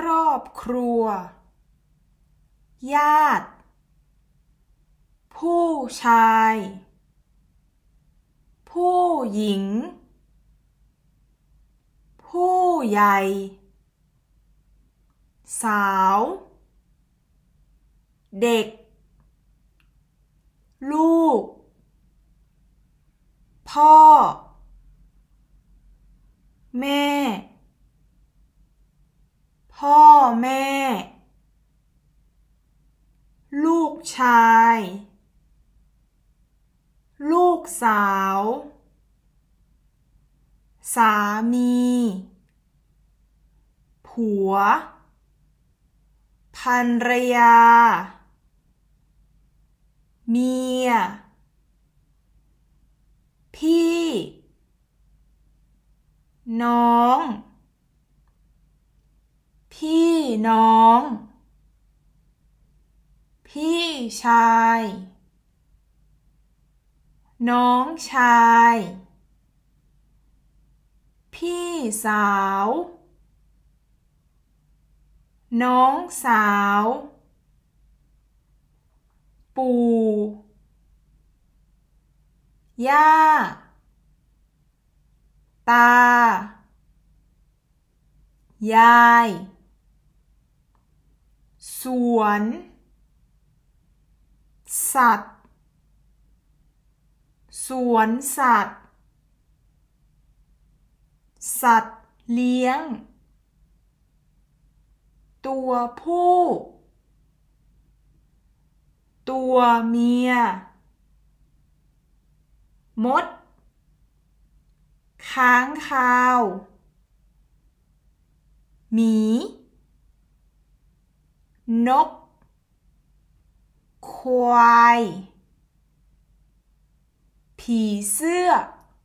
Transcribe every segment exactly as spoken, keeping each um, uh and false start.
อบครัวญาติผู้ชายผู้หญิงผู้ใหญ่สาวเด็กลูกพ่อแม่พ่อแม่ลูกชายลูกสาวสามีผัวภรรยาเมียพี่น้องพี่น้องพี่ชายน้องชายพี่สาวน้องสาวปู่ย่าตายายสวนสัตว์สวนสัตว์สัตว์เลี้ยงตัวผู้ตัวเมียมดค้างคาวหมีนกควายผีเสื้อ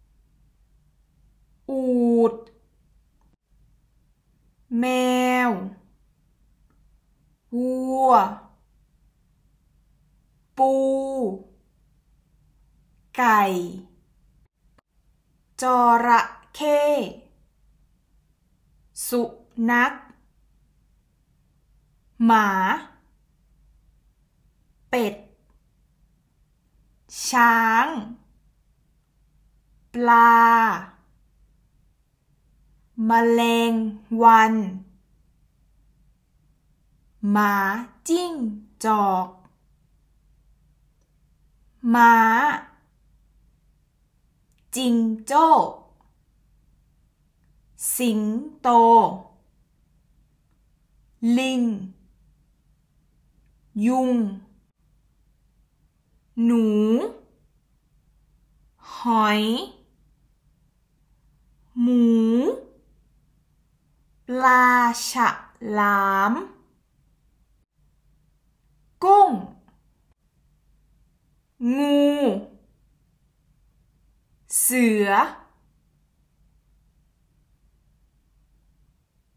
อูฐแมววัวปูไก่จระเข้สุนัขหมาเป็ดช้างปลาแมลงวันหมาจิ้งจอกม้าจิงโจ้สิงโตลิงยุงหนูหอยหมูปลาฉลามกุ้งงูเสือ